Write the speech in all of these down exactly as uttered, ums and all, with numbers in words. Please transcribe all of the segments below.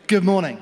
Good morning.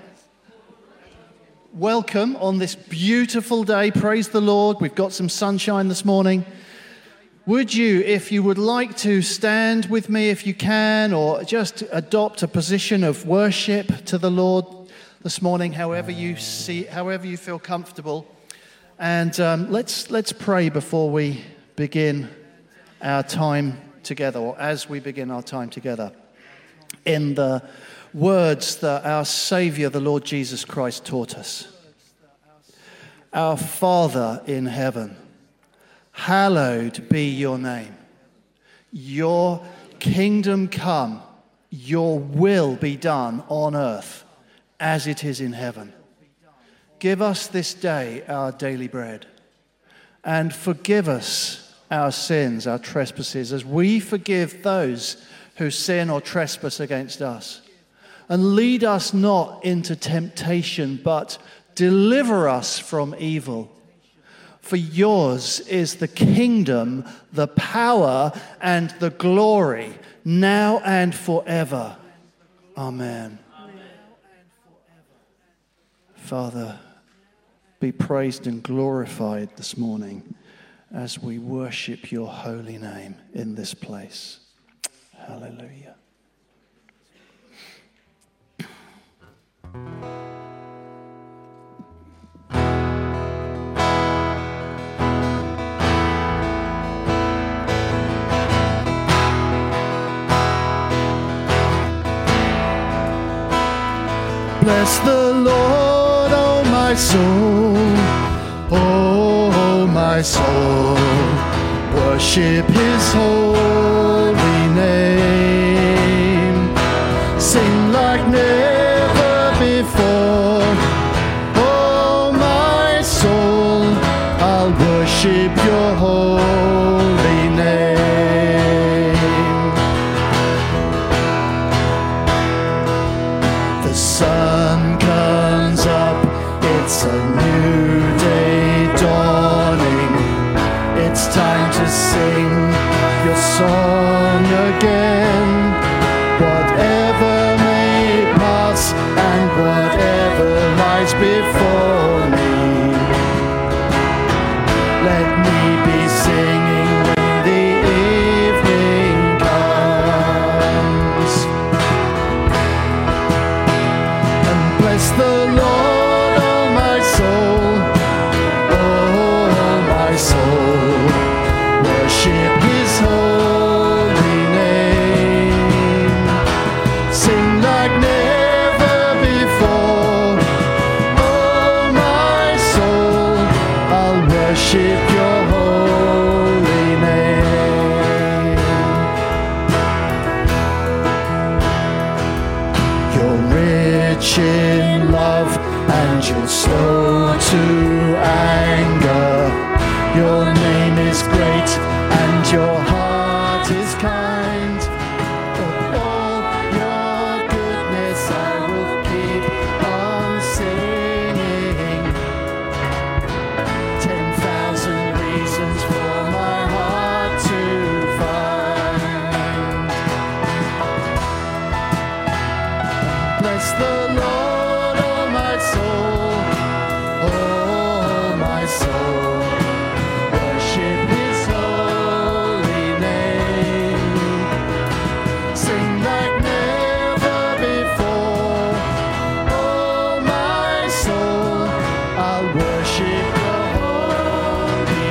Welcome on this beautiful day. Praise the Lord. We've got some sunshine this morning. Would you, if you would like to, stand with me if you can, or just adopt a position of worship to the Lord this morning, however you see, however you feel comfortable. And um, let's let's pray before we begin our time together, or as we begin our time together, in the words that our Saviour, the Lord Jesus Christ, taught us. Our Father in heaven, hallowed be your name. Your kingdom come, your will be done on earth as it is in heaven. Give us this day our daily bread, and forgive us our sins, our trespasses, as we forgive those who sin or trespass against us. And lead us not into temptation, but deliver us from evil. For yours is the kingdom, the power, and the glory, now and forever. Amen. Father, be praised and glorified this morning as we worship your holy name in this place. Hallelujah. Bless the Lord, oh my soul, oh my soul, worship his holy name, sing like never before, oh my soul, I'll worship your holy name. The sun comes up, it's a new day dawning, it's time to sing your song again. Whatever may pass and whatever lies before me, let me be singing when the evening comes. And bless the Lord, oh my soul, oh my soul, worship his holy name, sing like never before, oh my soul, I'll worship your holy name. You're rich in love and you're slow to anger. Your name is great and your heart is kind. Of all your goodness I will keep on singing. Ten thousand reasons for my heart to find. Bless the Lord, oh my soul, oh my soul, worship his holy name, sing like never before, oh my soul, I'll worship your holy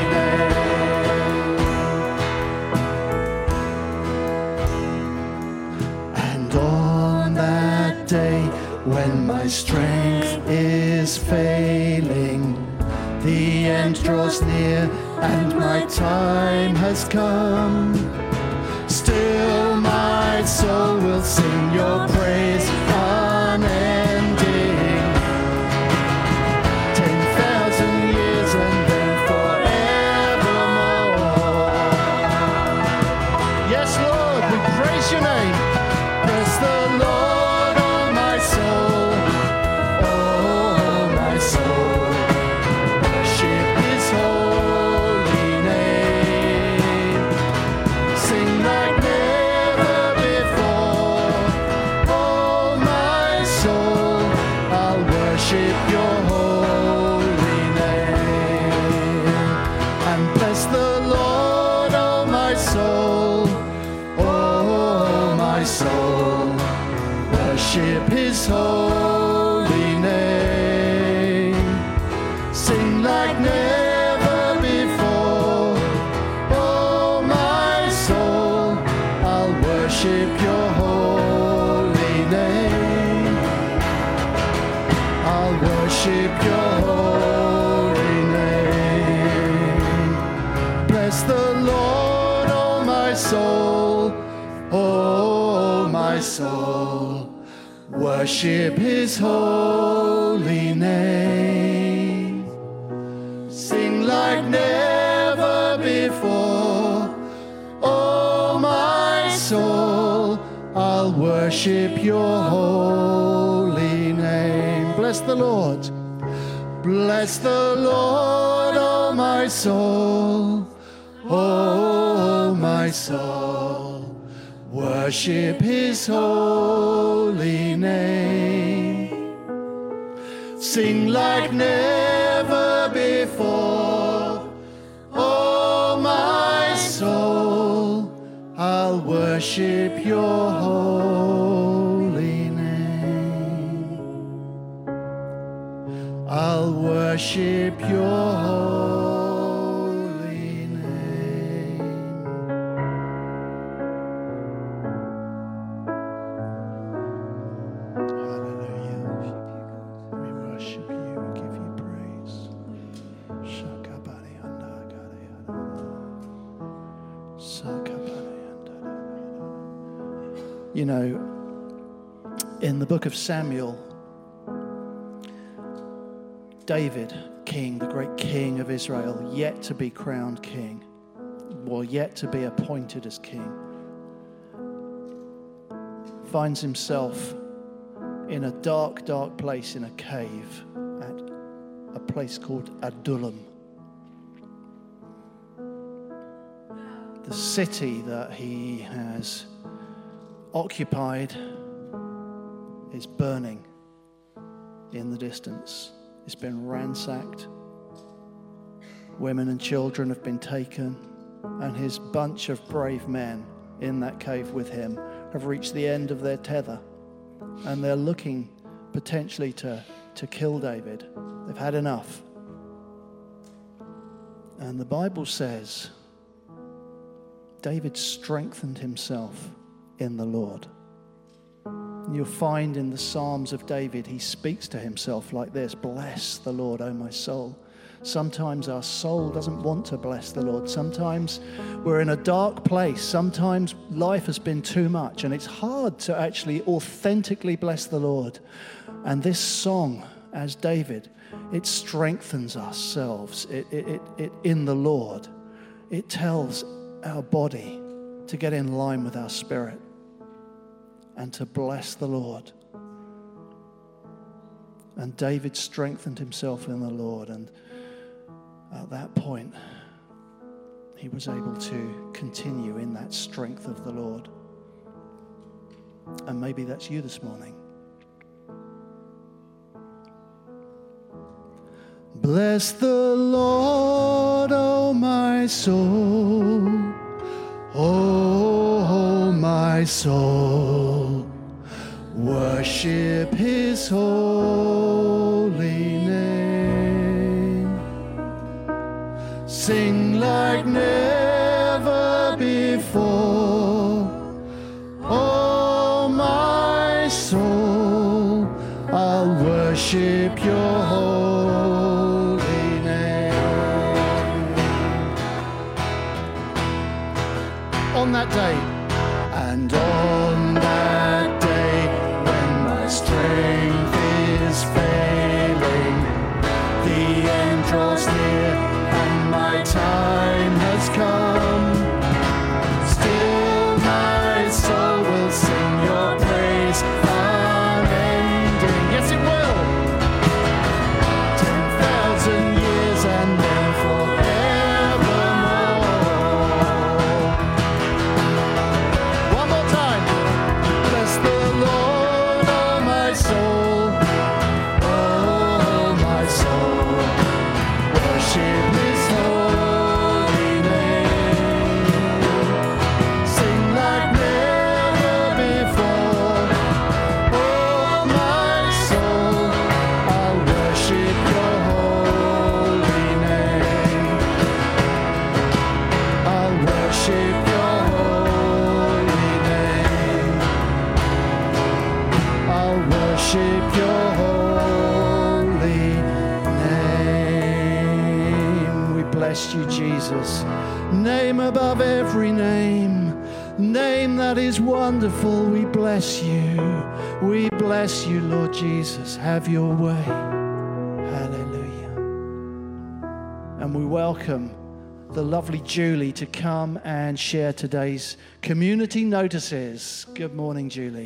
name. And on that day when my strength is failing, the end draws near and my time has come, still my soul will sing your praise unending. Ten thousand years and then forevermore. Yes, Lord, we praise your name. Bless the Lord, oh my soul, oh my soul, worship his holy name, sing like never before, oh worship his holy name. Sing like never before. Oh, my soul, I'll worship your holy name. I'll worship your holy name. Bless the Lord, oh, my soul. Oh, my soul, worship his holy name. Sing like never before. Oh, my soul, I'll worship your holy name. Bless the Lord. Bless the Lord, oh, my soul. Oh, my soul, worship his holy name. Sing like never before. Oh, my soul, I'll worship your holy name. I'll worship your holy name. You know, in the book of Samuel, David, king, the great king of Israel, yet to be crowned king, or yet to be appointed as king, finds himself in a dark, dark place in a cave at a place called Adullam. The city that he has occupied is burning in the distance. It's been ransacked. Women and children have been taken, and his bunch of brave men in that cave with him have reached the end of their tether, and they're looking potentially to, to kill David. They've had enough. And the Bible says David strengthened himself in the Lord. You'll find in the Psalms of David, he speaks to himself like this: bless the Lord, O my soul. Sometimes our soul doesn't want to bless the Lord. Sometimes we're in a dark place. Sometimes life has been too much, and it's hard to actually authentically bless the Lord. And this song, as David, it strengthens ourselves it, it, it, it, in the Lord. It tells our body to get in line with our spirit and to bless the Lord. And David strengthened himself in the Lord, and at that point he was able to continue in that strength of the Lord. And maybe that's you this morning. Bless the Lord, oh my soul. Oh, my soul, worship his holy name. Sing like never before. Oh, my soul, I'll worship your holy name. On that day, and on that day, when my strength is failing, the end draws near and my time has come. Still my soul will sing your praise unending. Yes, it will. Ten thousand years and then forevermore. One more time. Bless the Lord, oh my soul. worship your holy name. We bless you, Jesus. Name above every name. Name that is wonderful. We bless you. We bless you, Lord Jesus. Have your way. Hallelujah. And we welcome the lovely Julie to come and share today's community notices. Good morning, Julie.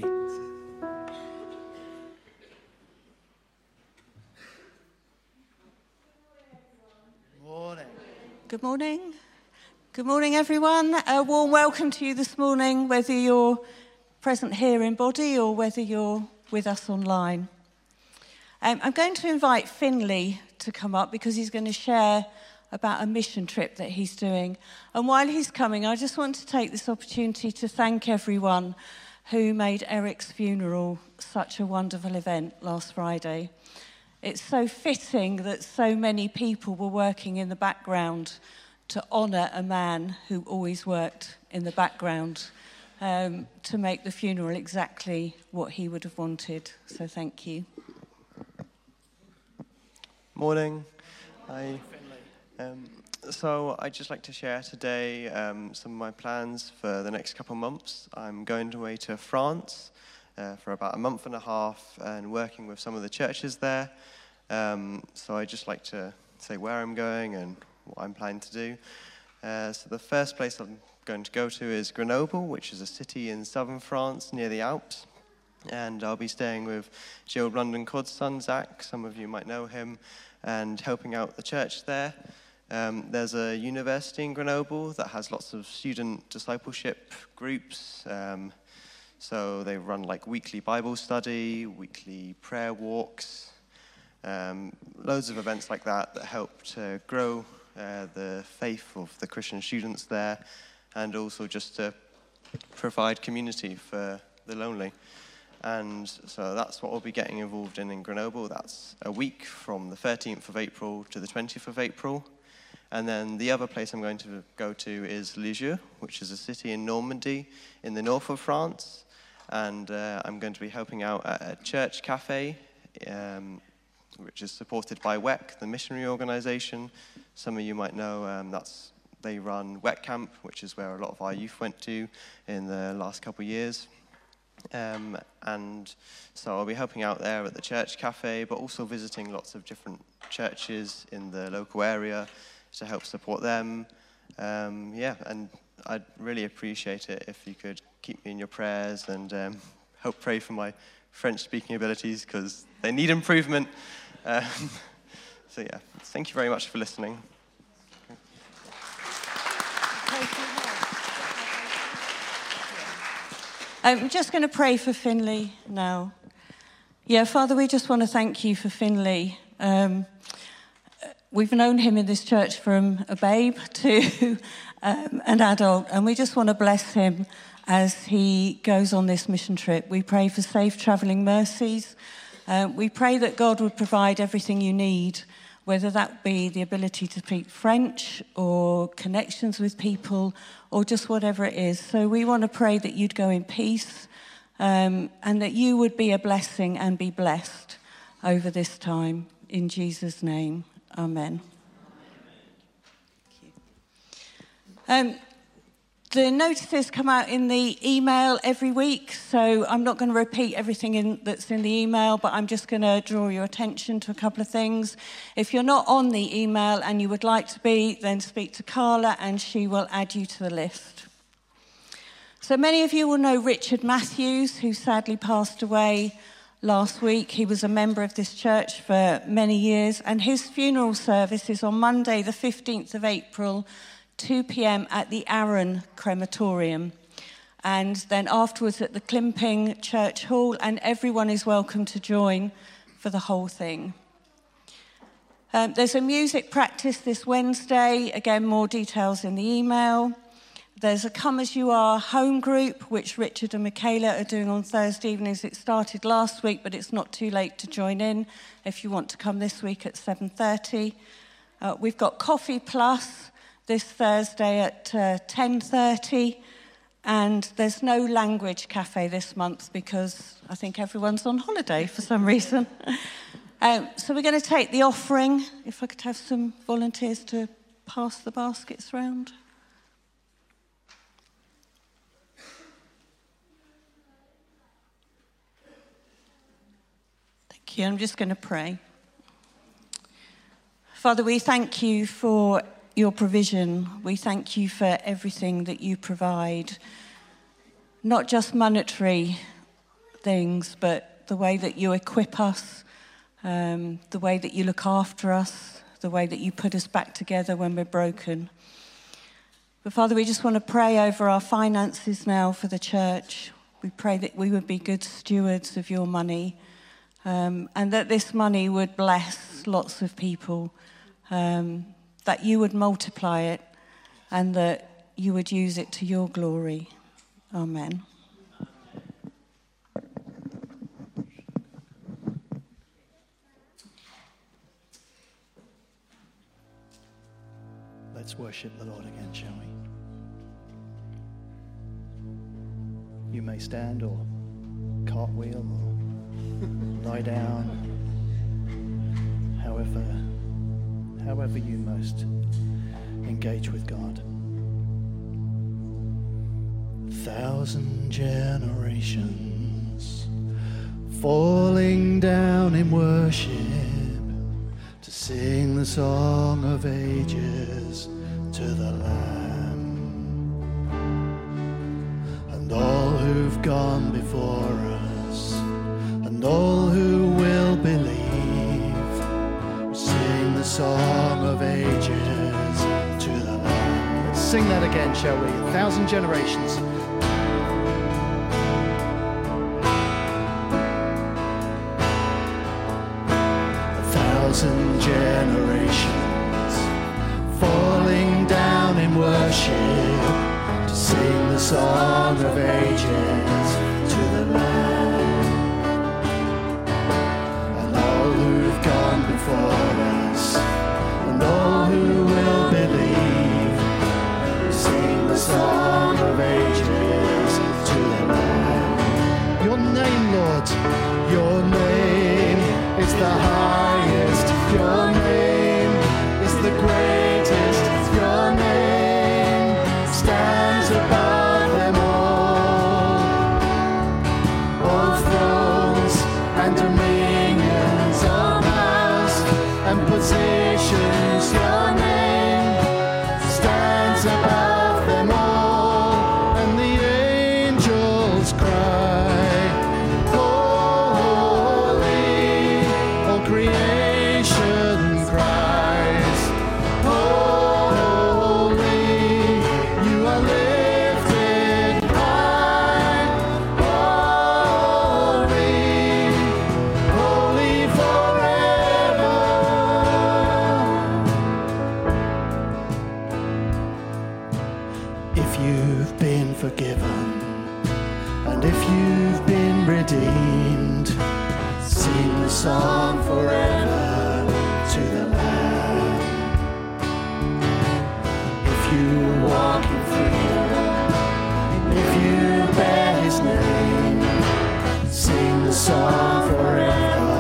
Morning. Good morning. Good morning, everyone. A warm welcome to you this morning, whether you're present here in body or whether you're with us online. Um, I'm going to invite Finley to come up because he's going to share about a mission trip that he's doing. And while he's coming, I just want to take this opportunity to thank everyone who made Eric's funeral such a wonderful event last Friday. It's so fitting that so many people were working in the background to honour a man who always worked in the background um, to make the funeral exactly what he would have wanted. So thank you. Morning. Hi. Um, so I'd just like to share today um, some of my plans for the next couple of months. I'm going away to France uh, for about a month and a half and working with some of the churches there. Um, so I'd just like to say where I'm going and what I'm planning to do. Uh, so the first place I'm going to go to is Grenoble, which is a city in southern France near the Alps. And I'll be staying with Gerald London Codd's son, Zach. Some of you might know him, and helping out the church there. Um, there's a university in Grenoble that has lots of student discipleship groups. Um, so they run like weekly Bible study, weekly prayer walks, um, loads of events like that that help to grow uh, the faith of the Christian students there, and also just to provide community for the lonely. And so that's what we'll be getting involved in in Grenoble. That's a week from the thirteenth of April to the twentieth of April. And then the other place I'm going to go to is Lisieux, which is a city in Normandy in the north of France. And uh, I'm going to be helping out at a church cafe, um, which is supported by W E C, the missionary organization. Some of you might know um, that's they run W E C Camp, which is where a lot of our youth went to in the last couple of years. Um, and so I'll be helping out there at the church cafe, but also visiting lots of different churches in the local area to help support them. Um, yeah, and I'd really appreciate it if you could keep me in your prayers and um, help pray for my French speaking abilities, because they need improvement. Um, so yeah, thank you very much for listening. I'm just going to pray for Finley now. Yeah, Father, we just want to thank you for Finley. Um, we've known him in this church from a babe to um, an adult, and we just want to bless him as he goes on this mission trip. We pray for safe travelling mercies. Uh, we pray that God would provide everything you need, whether that be the ability to speak French or connections with people or just whatever it is. So we want to pray that you'd go in peace um, and that you would be a blessing and be blessed over this time. In Jesus' name, amen. Um, the notices come out in the email every week, so I'm not going to repeat everything in, that's in the email, but I'm just going to draw your attention to a couple of things. If you're not on the email and you would like to be, then speak to Carla and she will add you to the list. So many of you will know Richard Matthews, who sadly passed away last week. He was a member of this church for many years, and his funeral service is on Monday the fifteenth of April, two p.m. at the Arran Crematorium, and then afterwards at the Climping Church Hall, and everyone is welcome to join for the whole thing. Um, there's a music practice this Wednesday, again more details in the email. There's a Come As You Are home group, which Richard and Michaela are doing on Thursday evenings. It started last week, but it's not too late to join in if you want to come this week at seven thirty. Uh, we've got Coffee Plus this Thursday at uh, ten thirty, And there's no language cafe this month because I think everyone's on holiday for some reason. um, so we're going to take the offering. If I could have some volunteers to pass the baskets round. Thank you. I'm just going to pray. Father, we thank you for your provision. We thank you for everything that you provide, not just monetary things, but the way that you equip us, um, the way that you look after us, the way that you put us back together when we're broken. But Father, we just want to pray over our finances now for the church. We pray that we would be good stewards of your money, um, and that this money would bless lots of people, um, that you would multiply it, and that you would use it to your glory. Amen. Let's worship the Lord again, shall we? You may stand or cartwheel or lie down, however, however you most engage with God. Thousand generations falling down in worship to sing the song of ages to the Lamb. And all who've gone before us and all who will believe, we sing the song of ages to the Lamb. Let's sing that again, shall we? A thousand generations. Thousand generations falling down in worship to sing the song of ages to the Lamb. And all who've gone before us and all who will believe, sing the song of ages to the Lamb. Your name, Lord, your name is the highest, your name is the greatest, your name stands above them all. All thrones and dominions, all powers and positions, your name stands above them all. And the angels cry, creation cries, holy, you are lifted high, holy, holy forever. If you've been forgiven and if you've been redeemed, sing the song forever to the Lamb. If you walk in freedom, if you bear his name, sing the song forever.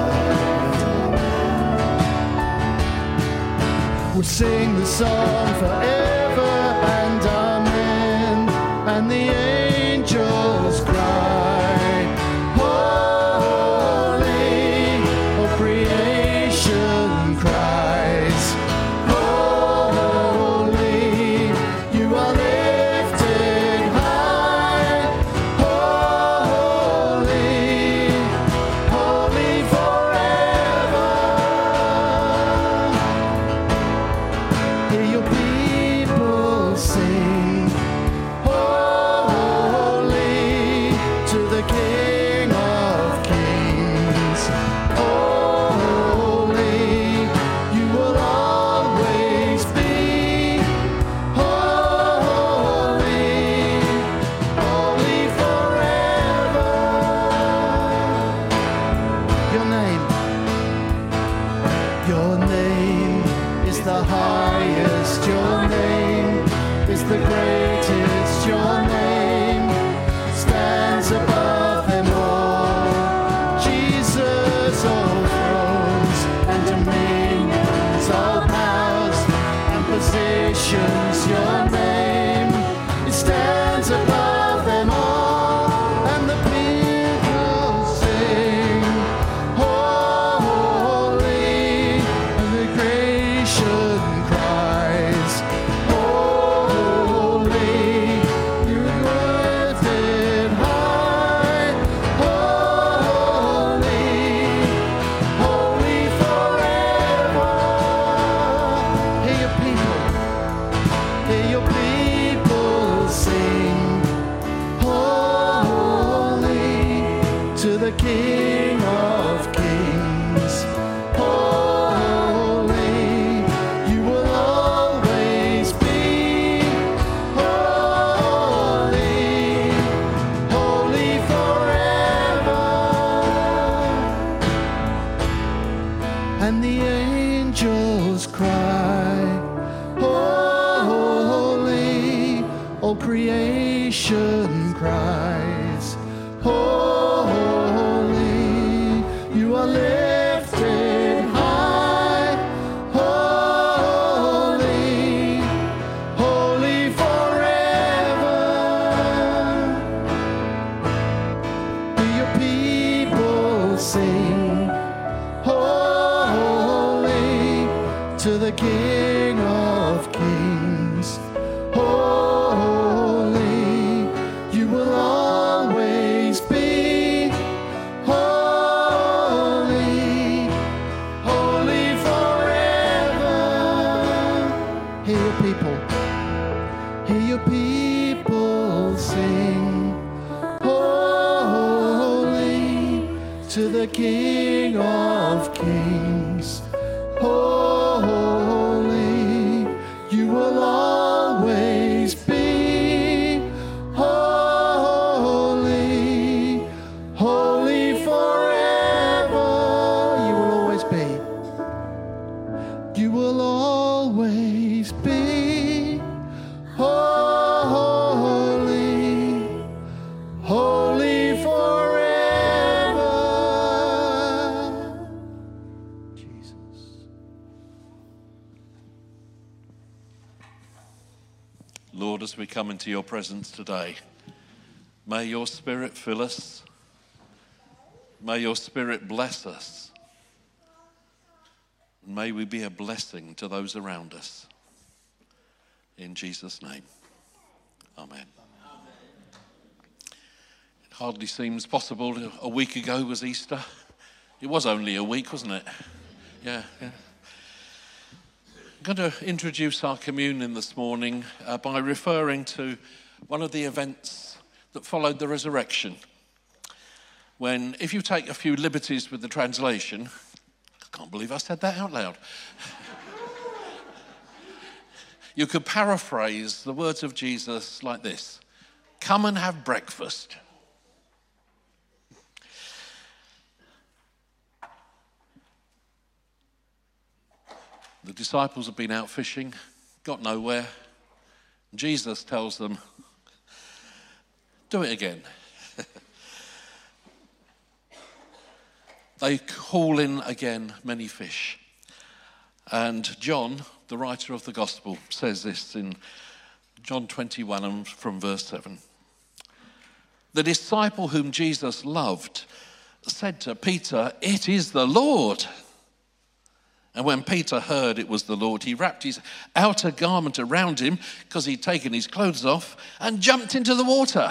We'll sing the song forever and amen. And the angels cry, creation cries, holy, you are lifted high, holy, holy forever. Hear your people sing, holy, to the King of Kings. The highest, your name is the greatest, your name and the angels cry, holy, all creation cries, holy, you are lifted high, holy, holy forever. Hear your people sing, holy, to the King of Kings, holy, you will always be, holy, holy forever. Hear your people, hear your people sing, holy, to the King of Kings, holy, you will always be, holy, holy forever. You will always be, you will always be, holy, holy forever. Jesus. Lord, as we come into your presence today, may your Spirit fill us. May your Spirit bless us. And may we be a blessing to those around us. In Jesus' name, amen. It hardly seems possible. A week ago was Easter. It was only a week, wasn't it? Yeah, yeah. I'm going to introduce our communion this morning uh, by referring to one of the events that followed the resurrection. When, if you take a few liberties with the translation, I can't believe I said that out loud. You could paraphrase the words of Jesus like this: come and have breakfast. The disciples have been out fishing, got nowhere. Jesus tells them, do it again. They haul in again many fish. And John, the writer of the gospel, says this in John twenty-one and from verse seven. The disciple whom Jesus loved said to Peter, it is the Lord. And when Peter heard it was the Lord, he wrapped his outer garment around him because he'd taken his clothes off and jumped into the water.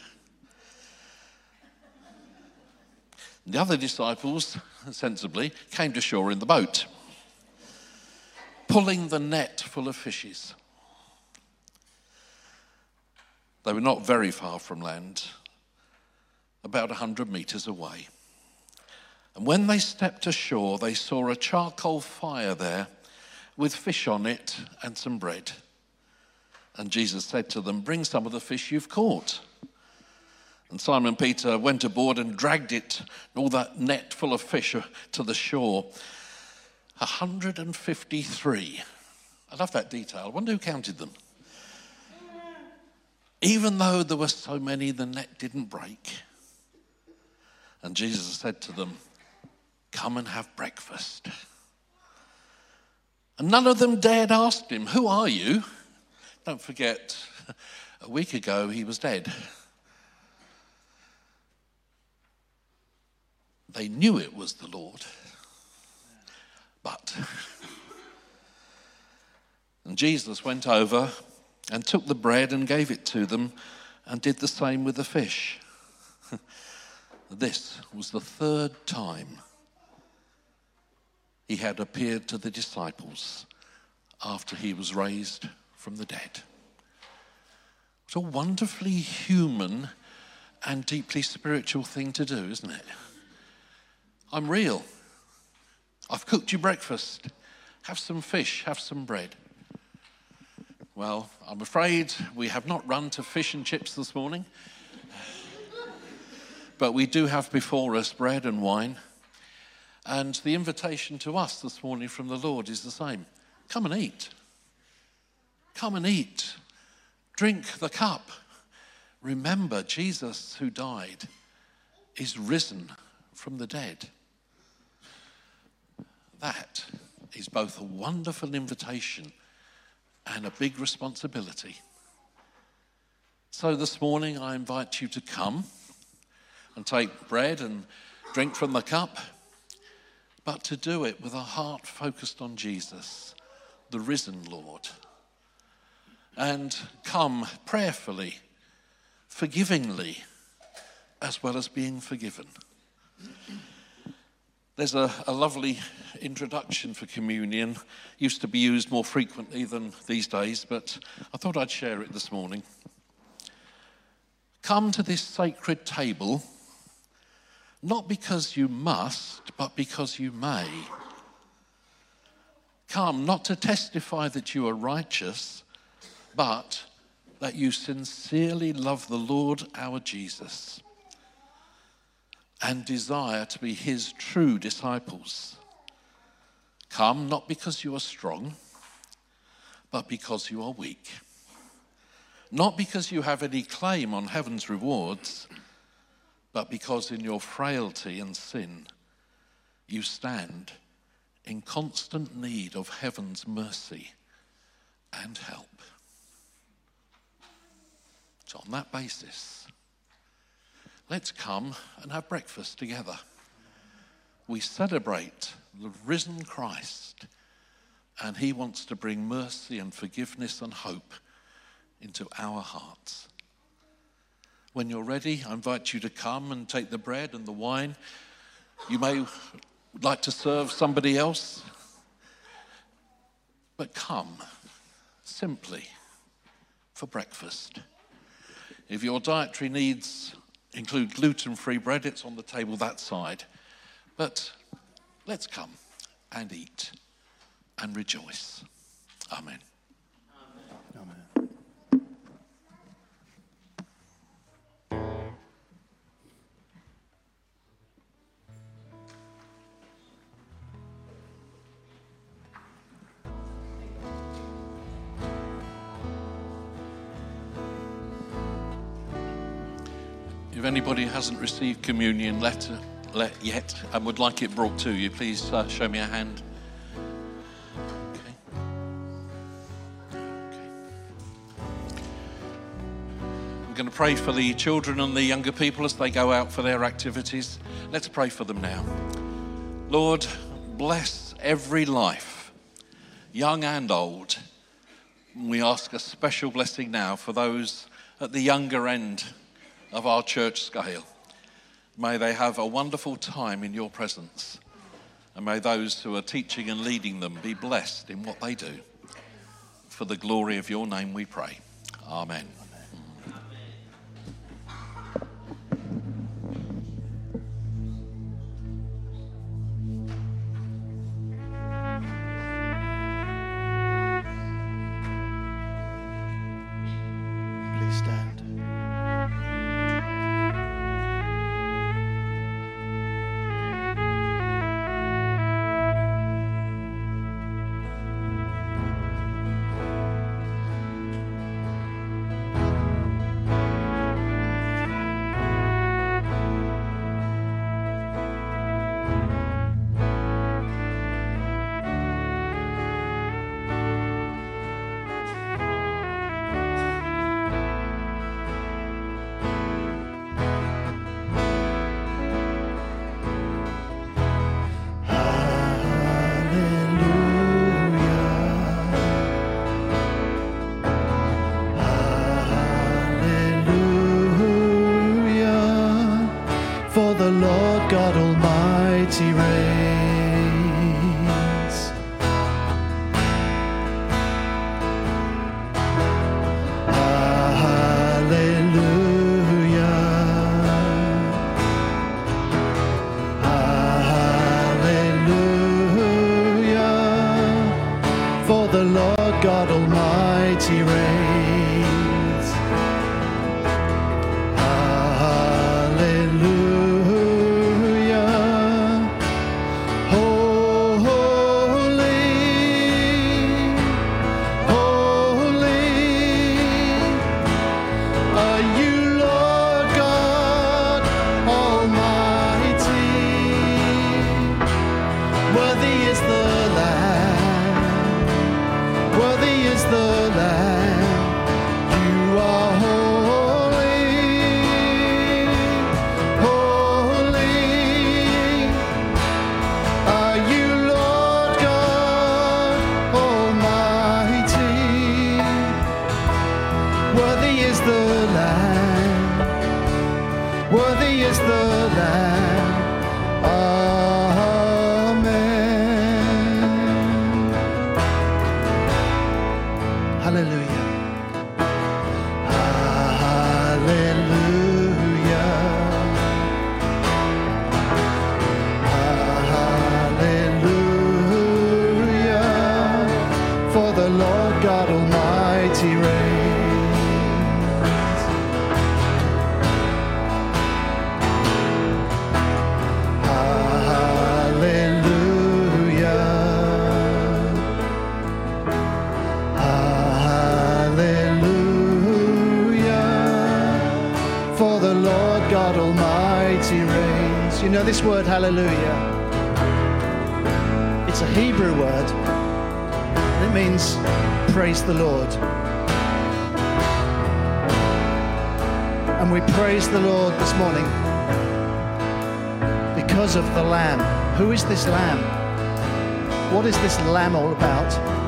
The other disciples, sensibly, came to shore in the boat, pulling the net full of fishes. They were not very far from land, about a hundred meters away. And when they stepped ashore, they saw a charcoal fire there with fish on it and some bread. And Jesus said to them, bring some of the fish you've caught. And Simon Peter went aboard and dragged it, all that net full of fish, to the shore. one hundred fifty-three. I love that detail. I wonder who counted them. Even though there were so many, the net didn't break. And Jesus said to them, come and have breakfast. And none of them dared ask him, who are you? Don't forget, a week ago he was dead. They knew it was the Lord. But, and Jesus went over and took the bread and gave it to them and did the same with the fish. This was the third time he had appeared to the disciples after he was raised from the dead. It's a wonderfully human and deeply spiritual thing to do, isn't it? I'm real. I've cooked you breakfast. Have some fish, have some bread. Well, I'm afraid we have not run to fish and chips this morning. But we do have before us bread and wine. And the invitation to us this morning from the Lord is the same. Come and eat. Come and eat. Drink the cup. Remember, Jesus who died is risen from the dead. That is both a wonderful invitation and a big responsibility. So this morning I invite you to come and take bread and drink from the cup, but to do it with a heart focused on Jesus, the risen Lord. And come prayerfully, forgivingly, as well as being forgiven. There's a, a lovely introduction for communion. Used to be used more frequently than these days, but I thought I'd share it this morning. Come to this sacred table, not because you must, but because you may. Come not to testify that you are righteous, but that you sincerely love the Lord our Jesus and desire to be his true disciples. Come not because you are strong, but because you are weak. Not because you have any claim on heaven's rewards, but because in your frailty and sin, you stand in constant need of heaven's mercy and help. So on that basis, let's come and have breakfast together. We celebrate the risen Christ, and he wants to bring mercy and forgiveness and hope into our hearts. When you're ready, I invite you to come and take the bread and the wine. You may like to serve somebody else, but come simply for breakfast. If your dietary needs include gluten-free bread, it's on the table that side. But let's come and eat and rejoice. Amen. Amen. If anybody hasn't received communion letter, let, yet and would like it brought to you, please uh, show me a hand. Okay. Okay. We're going to pray for the children and the younger people as they go out for their activities. Let's pray for them now. Lord, bless every life, young and old. We ask a special blessing now for those at the younger end of our church scale. May they have a wonderful time in your presence. And may those who are teaching and leading them be blessed in what they do. For the glory of your name we pray. Amen. Please stand. For the Lord God Almighty reigns. Hallelujah. Hallelujah. For the Lord God Almighty reigns. this word hallelujah? It's a Hebrew word, and it means praise the Lord. And we praise the Lord this morning because of the Lamb. Who is this Lamb? What is this Lamb all about?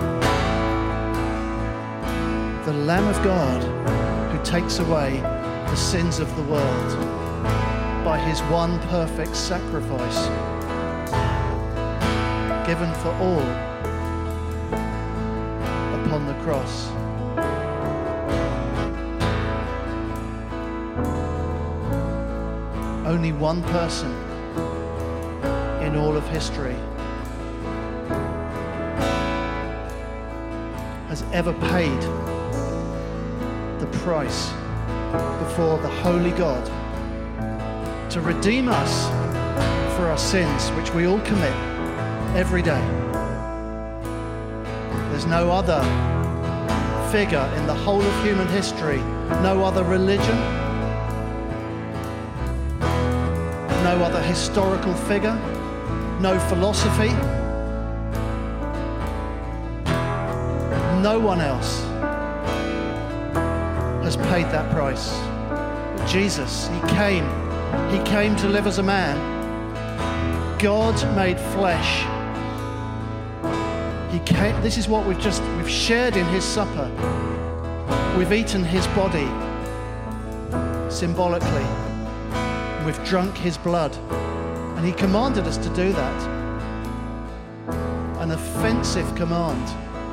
The Lamb of God who takes away the sins of the world by his one perfect sacrifice given for all upon the cross. Only one person in all of history has ever paid the price before the holy God to redeem us for our sins, which we all commit every day. There's no other figure in the whole of human history, no other religion, no other historical figure, no philosophy, no one else has paid that price. But Jesus, he came, he came to live as a man. God made flesh. He came, this is what we've just, we've shared in his supper. We've eaten his body symbolically. We've drunk his blood. And he commanded us to do that. An offensive command.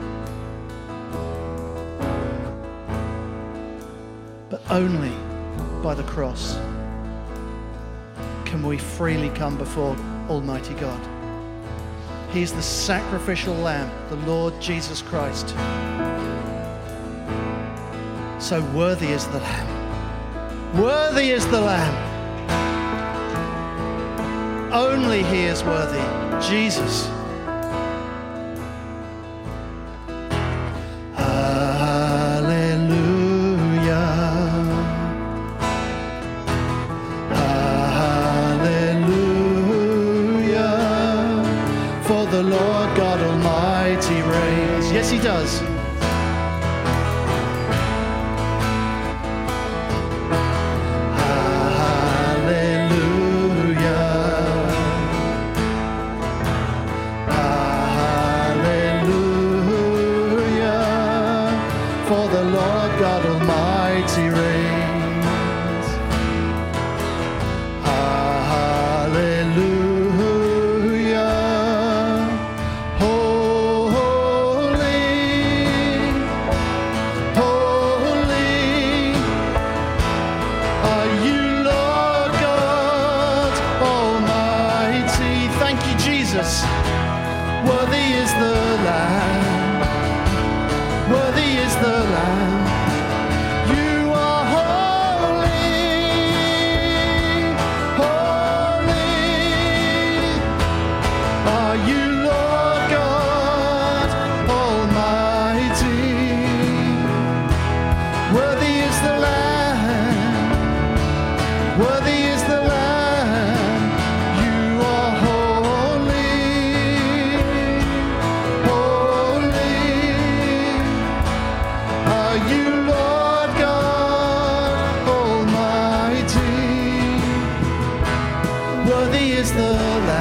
But only by the cross can we freely come before Almighty God. He's the sacrificial lamb, the Lord Jesus Christ. So worthy is the lamb. Worthy is the lamb. Only he is worthy. Jesus. Yes, he does. Hallelujah. Hallelujah. For the Lord God Almighty reigns. Hallelujah. Worthy is the Lamb. Worthy is the Lamb. You are holy, holy. Are you Lord God Almighty? Worthy is the Lamb. Worthy is the Lamb. Worthy is the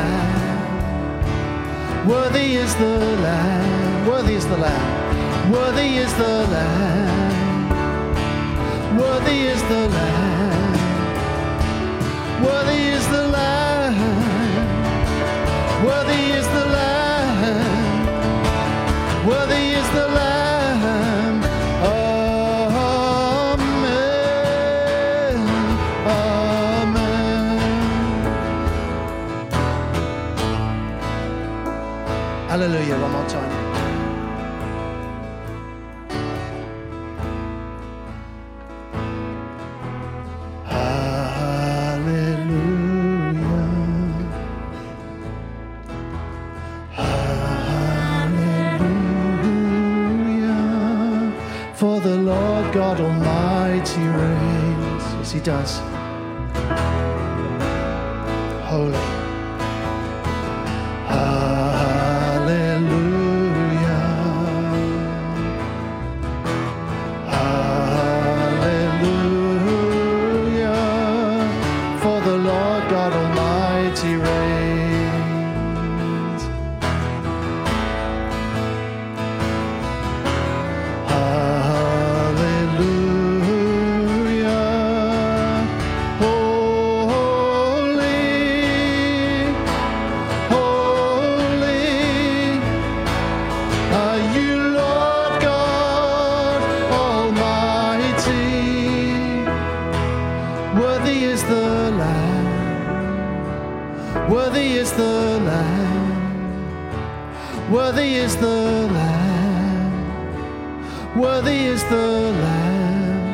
Lamb. Worthy is the Lamb. Worthy is the Lamb. Worthy is the Lamb. Worthy is the Lamb. Worthy is the Lamb. Worthy is the Lamb. Worthy is the Lamb. Hallelujah, one more time. Hallelujah. Hallelujah. For the Lord God Almighty reigns. Yes, he does. Holy. Worthy is the Lamb, worthy is the Lamb.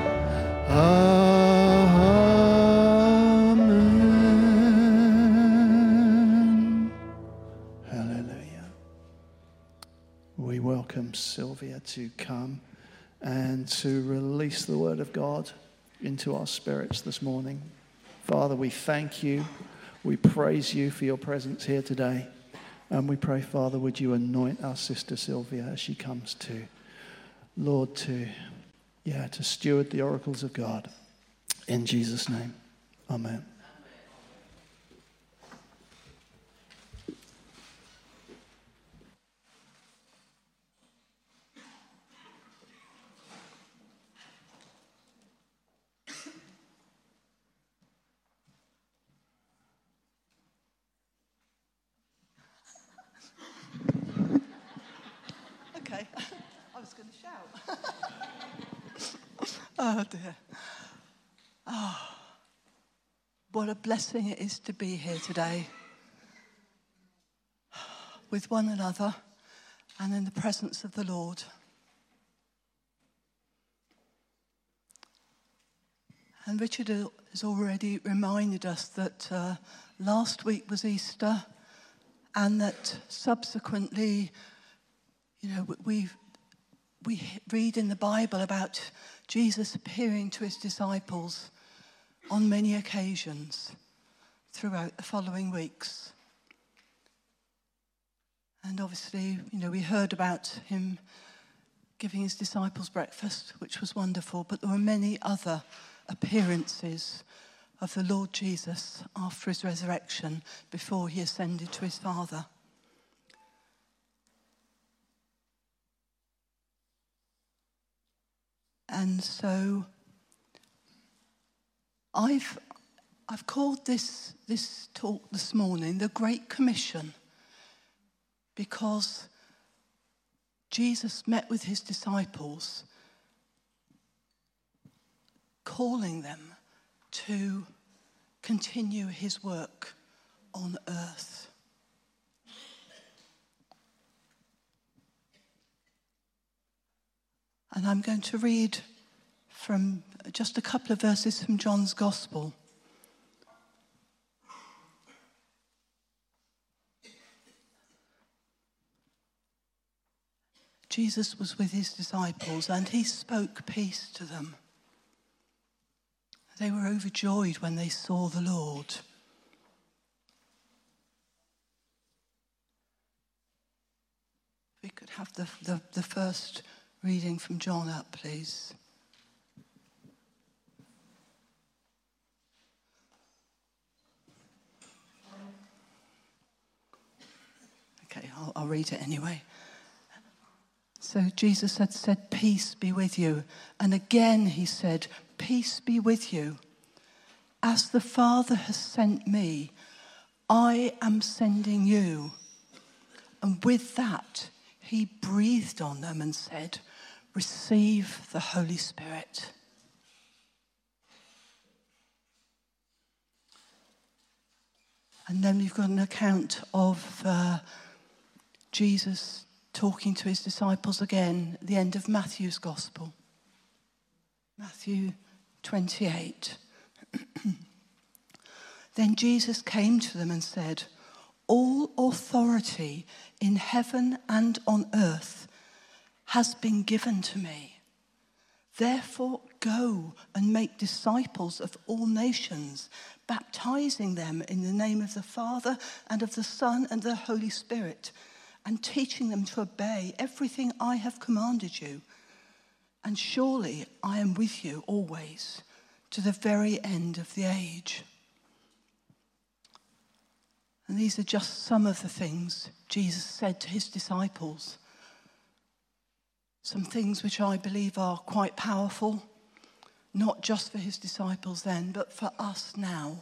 Amen. Hallelujah. We welcome Sylvia to come and to release the word of God into our spirits this morning. Father, we thank you. We praise you for your presence here today. And we pray, Father, would you anoint our sister Sylvia as she comes to, Lord, to, yeah, to steward the oracles of God. In Jesus' name, amen. Okay, I was going to shout. Oh dear. Oh, what a blessing it is to be here today with one another and in the presence of the Lord. And Richard has already reminded us that uh, last week was Easter, and that subsequently, you know, we we read in the Bible about Jesus appearing to his disciples on many occasions throughout the following weeks. And obviously, you know, we heard about him giving his disciples breakfast, which was wonderful, but there were many other appearances of the Lord Jesus after his resurrection before he ascended to his Father. And so I've I've called this this talk this morning the Great Commission, because Jesus met with his disciples, calling them to continue his work on earth. And I'm going to read from just a couple of verses from John's Gospel. Jesus was with his disciples and he spoke peace to them. They were overjoyed when they saw the Lord. We could have the, the, the first reading from John up, please. Okay, I'll, I'll read it anyway. So Jesus had said, "Peace be with you." And again he said, "Peace be with you. As the Father has sent me, I am sending you." And with that, he breathed on them and said, "Receive the Holy Spirit." And then we've got an account of uh, Jesus talking to his disciples again at the end of Matthew's Gospel. Matthew twenty-eight. Then Jesus came to them and said, "All authority in heaven and on earth has been given to me. Therefore go and make disciples of all nations, baptizing them in the name of the Father and of the Son and the Holy Spirit, and teaching them to obey everything I have commanded you. And surely I am with you always, to the very end of the age." And these are just some of the things Jesus said to his disciples. Some things which I believe are quite powerful, not just for his disciples then, but for us now.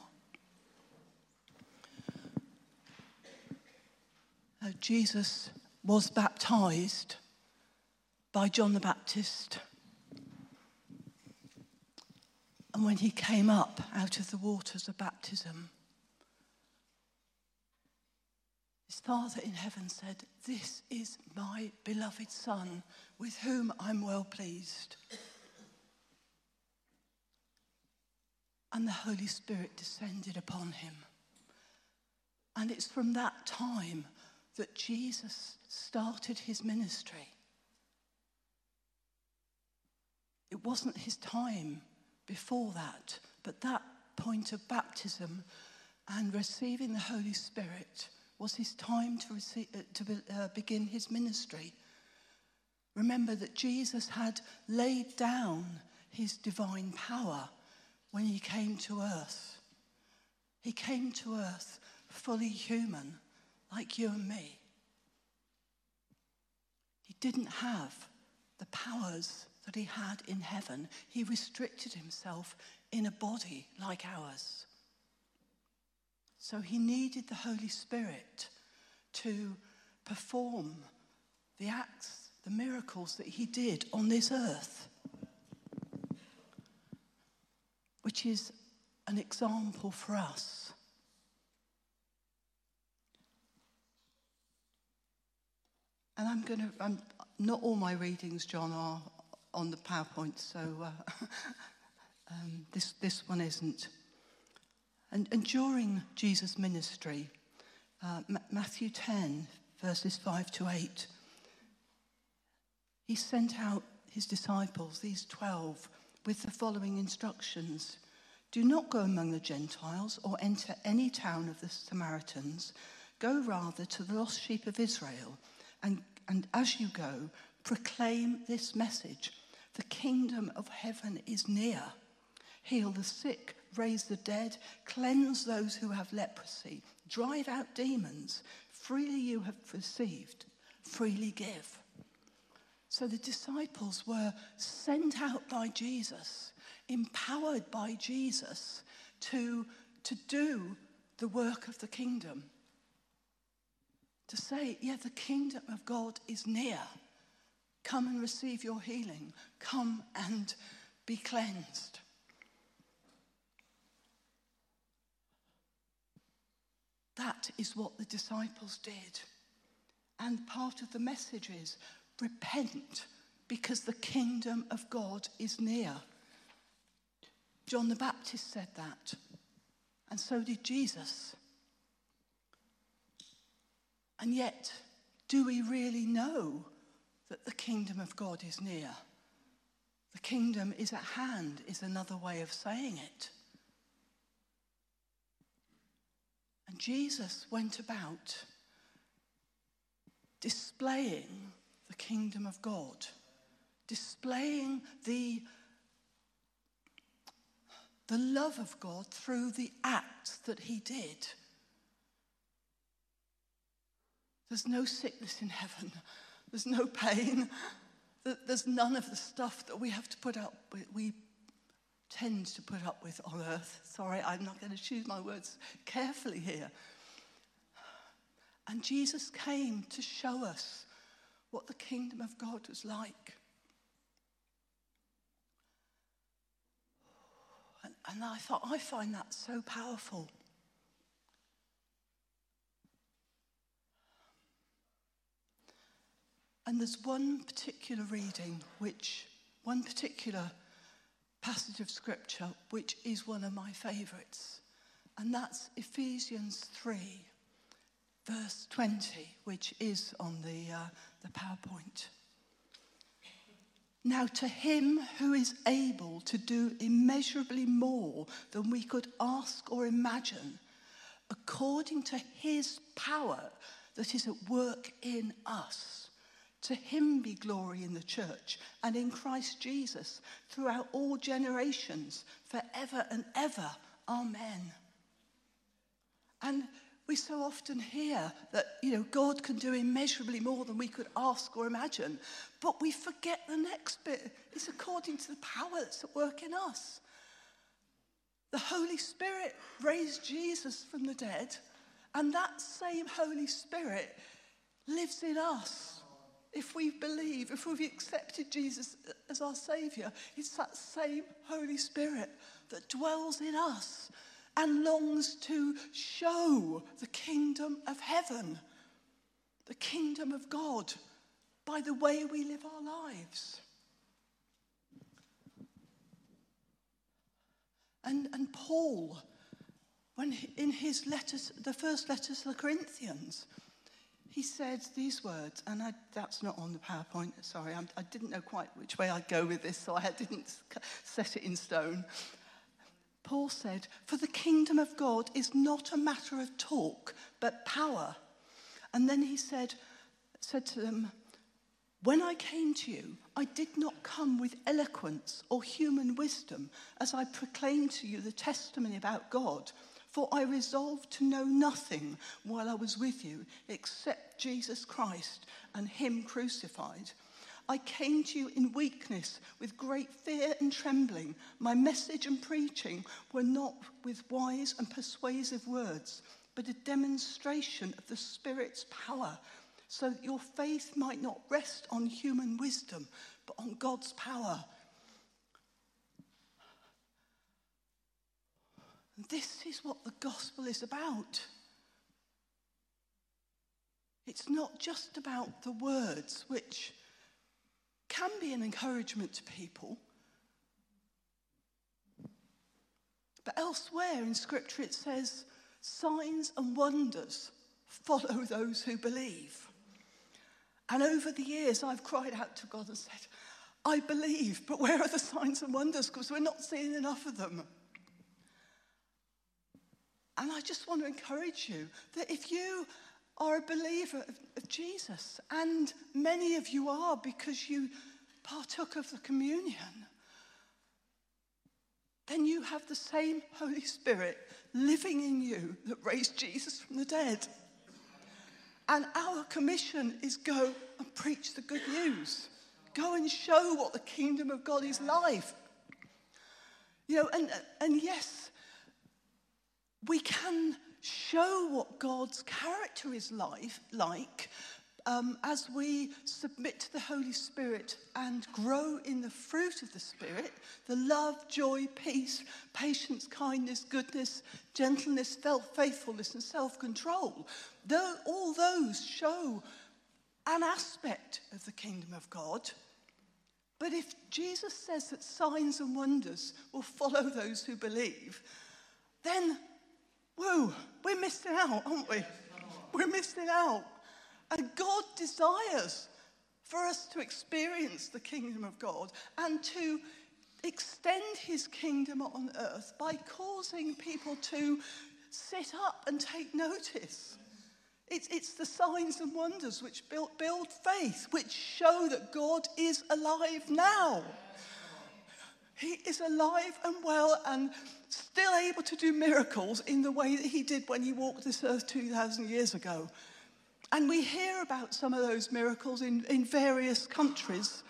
Uh, Jesus was baptized by John the Baptist. And when he came up out of the waters of baptism, his Father in heaven said, "This is my beloved Son, with whom I'm well pleased." And the Holy Spirit descended upon him. And it's from that time that Jesus started his ministry. It wasn't his time before that, but that point of baptism and receiving the Holy Spirit was his time to, receive, uh, to be, uh, begin his ministry. Remember that Jesus had laid down his divine power when he came to earth. He came to earth fully human, like you and me. He didn't have the powers that he had in heaven. He restricted himself in a body like ours. So he needed the Holy Spirit to perform the acts, the miracles that he did on this earth, which is an example for us. And I'm going to, I'm, not all my readings, John, are on the PowerPoint, so uh, um, this, this one isn't. And, and during Jesus' ministry, uh, M- Matthew ten, verses five to eight, he sent out his disciples, these twelve, with the following instructions. "Do not go among the Gentiles or enter any town of the Samaritans. Go rather to the lost sheep of Israel. And, and as you go, proclaim this message. The kingdom of heaven is near. Heal the sick, raise the dead, cleanse those who have leprosy, drive out demons. Freely you have received, freely give." So the disciples were sent out by Jesus, empowered by Jesus to, to do the work of the kingdom. To say, yeah, the kingdom of God is near. Come and receive your healing. Come and be cleansed. That is what the disciples did. And part of the message is, repent, because the kingdom of God is near. John the Baptist said that, and so did Jesus. And yet, do we really know that the kingdom of God is near? The kingdom is at hand is another way of saying it. And Jesus went about displaying the kingdom of God, displaying the, the love of God through the acts that he did. There's no sickness in heaven. There's no pain. There's none of the stuff that we have to put up with, we tend to put up with on earth. Sorry, I'm not going to choose my words carefully here. And Jesus came to show us what the kingdom of God was like. And, and I thought, I find that so powerful. And there's one particular reading, which, one particular passage of scripture, which is one of my favourites. And that's Ephesians three, verse twenty, which is on the, uh, the PowerPoint. "Now to him who is able to do immeasurably more than we could ask or imagine, according to his power that is at work in us, to him be glory in the church and in Christ Jesus throughout all generations, forever and ever. Amen." And we so often hear that, you know, God can do immeasurably more than we could ask or imagine, but we forget the next bit. It's according to the power that's at work in us. The Holy Spirit raised Jesus from the dead, and that same Holy Spirit lives in us. If we believe, if we've accepted Jesus as our Saviour, it's that same Holy Spirit that dwells in us and longs to show the kingdom of heaven the kingdom of God by the way we live our lives. And, and Paul, when he, in his letters, the first letter to the Corinthians, he said these words, and I, that's not on the PowerPoint, sorry, I'm, I didn't know quite which way I'd go with this, so I didn't set it in stone. Paul said, "For the kingdom of God is not a matter of talk, but power." And then he said, said to them, "When I came to you, I did not come with eloquence or human wisdom as I proclaimed to you the testimony about God. For I resolved to know nothing while I was with you except Jesus Christ and him crucified. I came to you in weakness with great fear and trembling. My message and preaching were not with wise and persuasive words, but a demonstration of the Spirit's power, so that your faith might not rest on human wisdom, but on God's power." This is what the gospel is about. It's not just about the words, which can be an encouragement to people. But elsewhere in Scripture it says, signs and wonders follow those who believe. And over the years I've cried out to God and said, I believe, but where are the signs and wonders? Because we're not seeing enough of them. And I just want to encourage you that if you are a believer of, of Jesus, and many of you are because you partook of the communion, then you have the same Holy Spirit living in you that raised Jesus from the dead. And our commission is go and preach the good news. Go and show what the kingdom of God is like. You know, and, and yes, we can show what God's character is like, like um, as we submit to the Holy Spirit and grow in the fruit of the Spirit, the love, joy, peace, patience, kindness, goodness, gentleness, faithfulness, and self-control. Though all those show an aspect of the kingdom of God. But if Jesus says that signs and wonders will follow those who believe, then whoa, we're missing out, aren't we? We're missing out. And God desires for us to experience the kingdom of God and to extend his kingdom on earth by causing people to sit up and take notice. It's, it's the signs and wonders which build, build faith, which show that God is alive now. He is alive and well and still able to do miracles in the way that he did when he walked this earth two thousand years ago. And we hear about some of those miracles in, in various countries,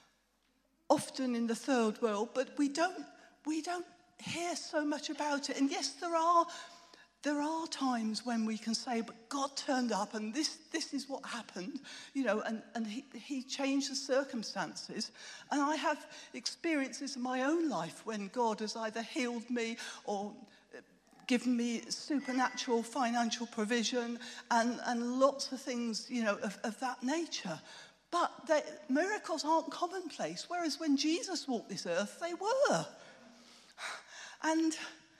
often in the third world, but we don't, we don't hear so much about it. And yes, there are, there are times when we can say, but God turned up and this, this is what happened, you know, and, and he, he changed the circumstances. And I have experiences in my own life when God has either healed me or given me supernatural financial provision and, and lots of things, you know, of, of that nature. But they, miracles aren't commonplace, whereas when Jesus walked this earth, they were. And,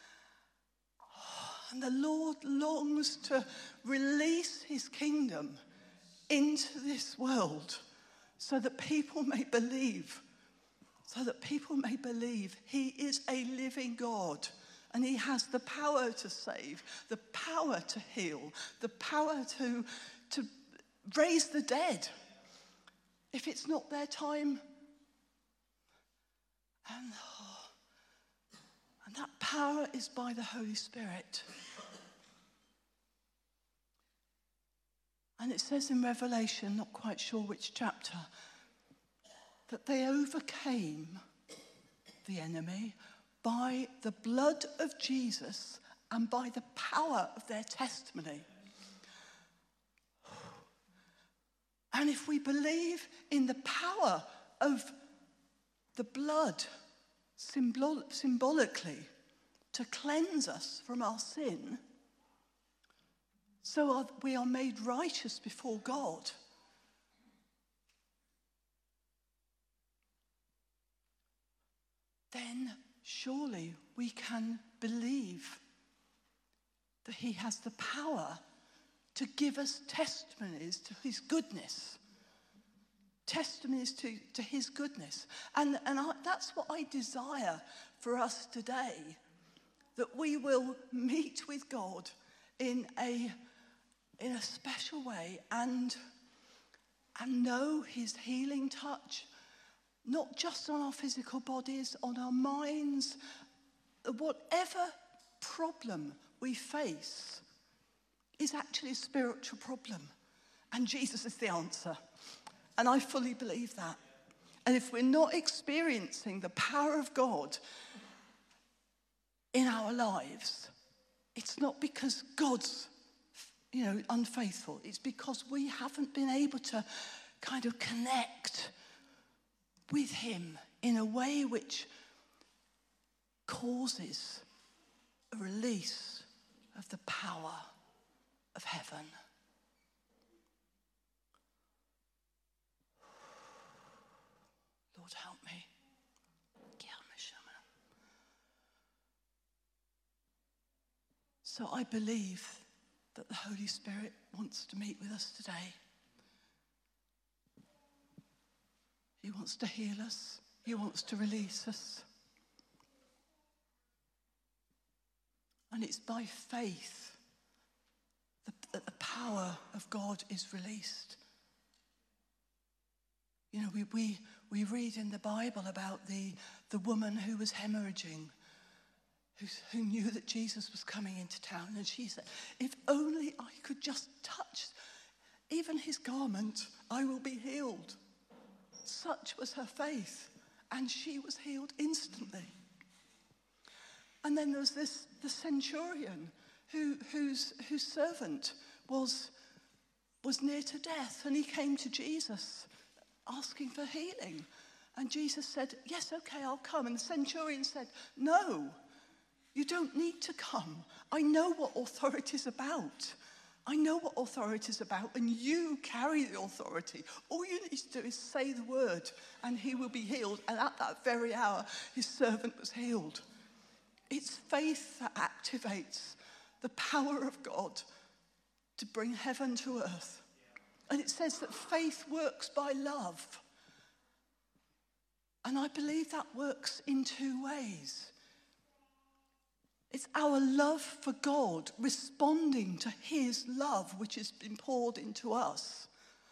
and the Lord longs to release his kingdom into this world so that people may believe, so that people may believe he is a living God. And he has the power to save, the power to heal, the power to, to raise the dead. If it's not their time. And, oh, and that power is by the Holy Spirit. And it says in Revelation, not quite sure which chapter, that they overcame the enemy by the blood of Jesus and by the power of their testimony. And if we believe in the power of the blood symbol- symbolically to cleanse us from our sin, so are, we are made righteous before God. Then surely we can believe that he has the power to give us testimonies to his goodness. Testimonies to, to his goodness. And, and I, that's what I desire for us today, that we will meet with God in a, in a special way and, and know his healing touch, not just on our physical bodies, on our minds. Whatever problem we face is actually a spiritual problem. And Jesus is the answer. And I fully believe that. And if we're not experiencing the power of God in our lives, it's not because God's, you know, unfaithful. It's because we haven't been able to kind of connect with him in a way which causes a release of the power of heaven. Lord, help me. So I believe that the Holy Spirit wants to meet with us today. He wants to heal us. He wants to release us. And it's by faith that the power of God is released. You know, we, we, we read in the Bible about the, the woman who was hemorrhaging, who, who knew that Jesus was coming into town. And she said, if only I could just touch even his garment, I will be healed. Such was her faith. And she was healed instantly. And then there was this, the centurion who, whose, whose servant was, was near to death. And he came to Jesus asking for healing. And Jesus said, yes, okay, I'll come. And the centurion said, no, you don't need to come. I know what authority is about. I know what authority is about, and you carry the authority. All you need to do is say the word, and he will be healed. And at that very hour, his servant was healed. It's faith that activates the power of God to bring heaven to earth. And it says that faith works by love. And I believe that works in two ways. It's our love for God responding to his love, which has been poured into us.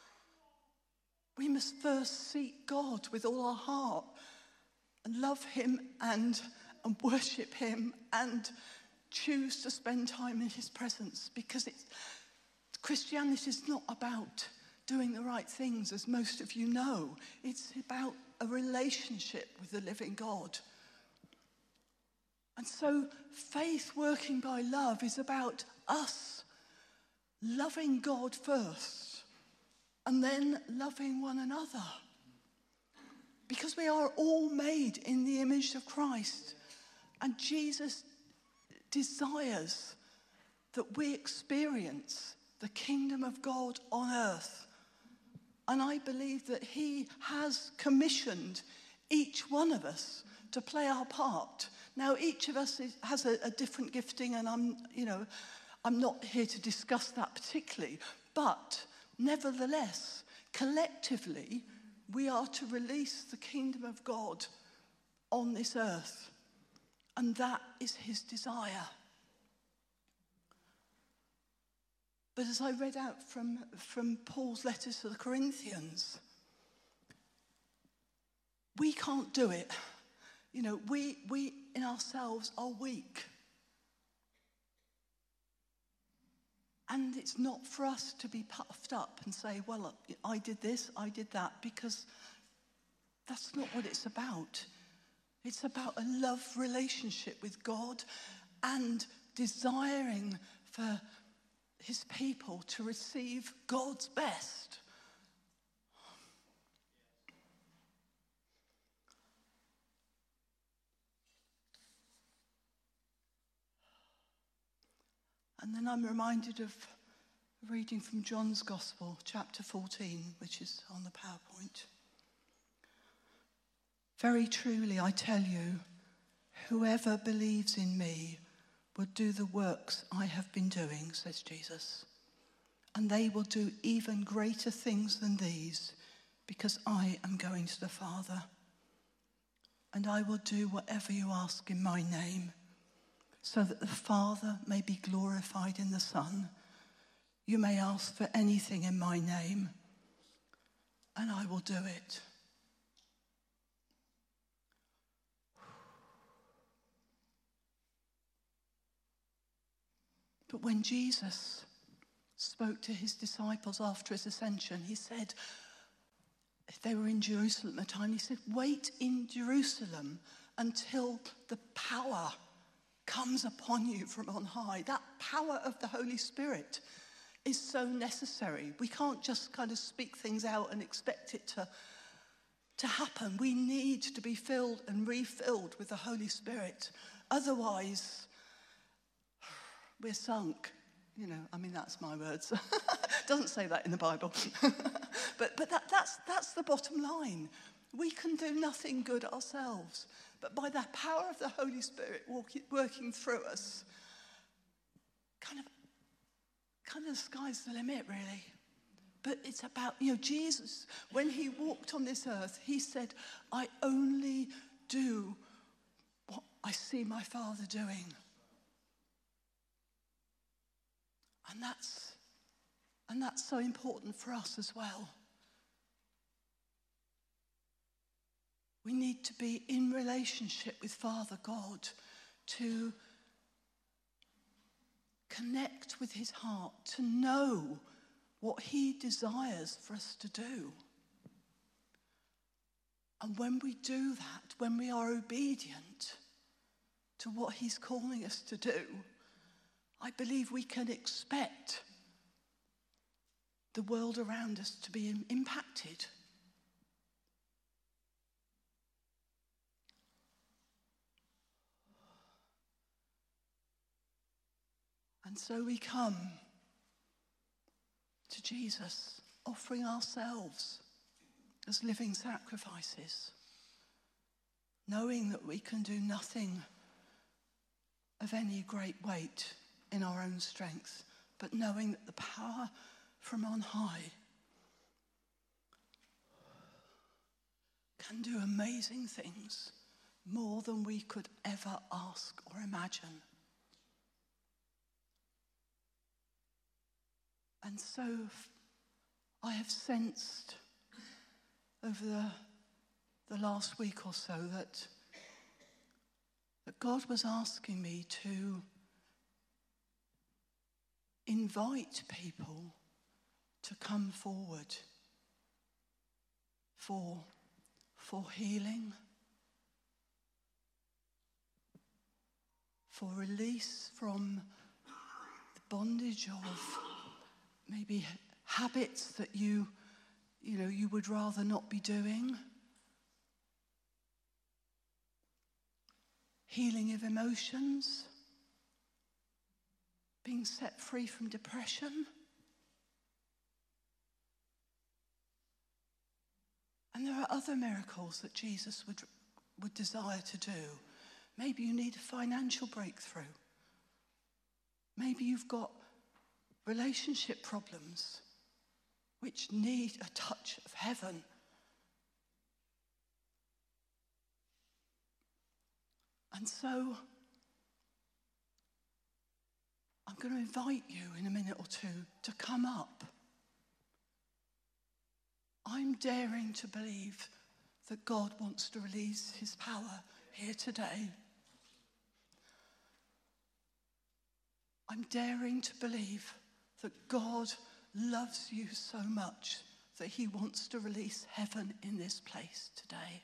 We must first seek God with all our heart and love him and, and worship him and choose to spend time in his presence, because it's, Christianity is not about doing the right things, as most of you know. It's about a relationship with the living God. And so faith working by love is about us loving God first and then loving one another. Because we are all made in the image of Christ. And Jesus desires that we experience the kingdom of God on earth. And I believe that he has commissioned each one of us to play our part. Now, each of us is, has a, a different gifting, and I'm, you know, I'm not here to discuss that particularly. But nevertheless, collectively, we are to release the kingdom of God on this earth. And that is his desire. But as I read out from, from Paul's letters to the Corinthians, we can't do it. You know, we, we in ourselves are weak. And it's not for us to be puffed up and say, well, I did this, I did that, because that's not what it's about. It's about a love relationship with God and desiring for his people to receive God's best. And then I'm reminded of Reading from John's Gospel, chapter fourteen, which is on the PowerPoint. Very truly, I tell you, whoever believes in me will do the works I have been doing, says Jesus. And they will do even greater things than these, because I am going to the Father. And I will do whatever you ask in my name, so that the Father may be glorified in the Son. You may ask for anything in my name, and I will do it. But when Jesus spoke to his disciples after his ascension, he said, if they were in Jerusalem at the time, he said, wait in Jerusalem until the power comes upon you from on high. That power of the Holy Spirit is so necessary. We can't just kind of speak things out and expect it to, to happen. We need to be filled and refilled with the Holy Spirit. Otherwise, we're sunk. You know, I mean, that's my words. Doesn't say that in the Bible. but but that, that's, that's the bottom line. We can do nothing good ourselves. But by the power of the Holy Spirit walking, working through us, kind of Kind of the sky's the limit, really. But it's about, you know, Jesus, when he walked on this earth, he said, I only do what I see my Father doing. And that's, and that's so important for us as well. We need to be in relationship with Father God to connect with his heart, to know what he desires for us to do. And when we do that, when we are obedient to what he's calling us to do, I believe we can expect the world around us to be impacted. And so we come to Jesus, offering ourselves as living sacrifices, knowing that we can do nothing of any great weight in our own strength, but knowing that the power from on high can do amazing things, more than we could ever ask or imagine. And so I have sensed over the, the last week or so that, that God was asking me to invite people to come forward for, for healing, for release from the bondage of maybe habits that you, you know, you would rather not be doing. Healing of emotions. Being set free from depression. And there are other miracles that Jesus would, would desire to do. Maybe you need a financial breakthrough. Maybe you've got relationship problems which need a touch of heaven. And so I'm going to invite you in a minute or two to come up. I'm daring to believe that God wants to release his power here today. I'm daring to believe that God loves you so much that he wants to release heaven in this place today.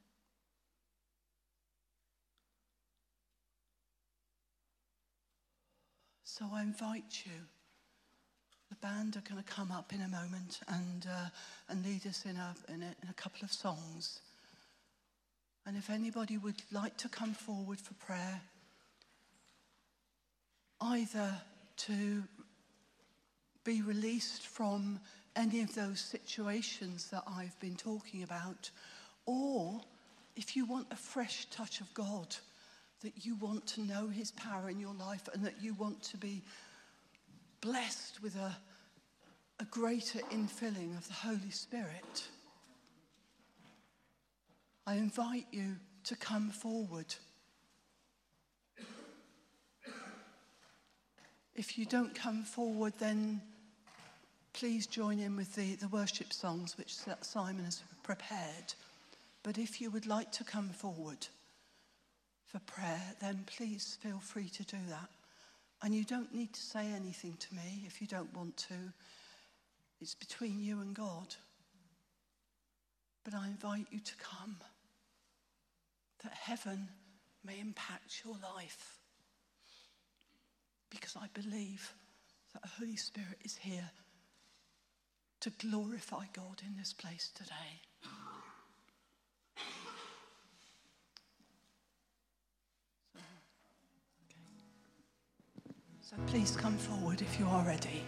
So I invite you. The band are going to come up in a moment and uh, and lead us in a, in a in a couple of songs. And if anybody would like to come forward for prayer, either to be released from any of those situations that I've been talking about, or if you want a fresh touch of God, that you want to know his power in your life and that you want to be blessed with a, a greater infilling of the Holy Spirit, I invite you to come forward. If you don't come forward, then please join in with the, the worship songs which Simon has prepared. But if you would like to come forward for prayer, then please feel free to do that. And you don't need to say anything to me if you don't want to. It's between you and God. But I invite you to come, that heaven may impact your life. Because I believe that the Holy Spirit is here to glorify God in this place today. So, okay. So please come forward if you are ready.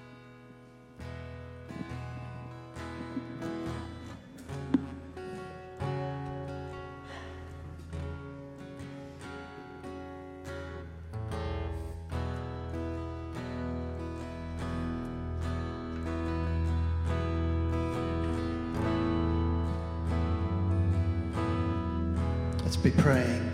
Be praying.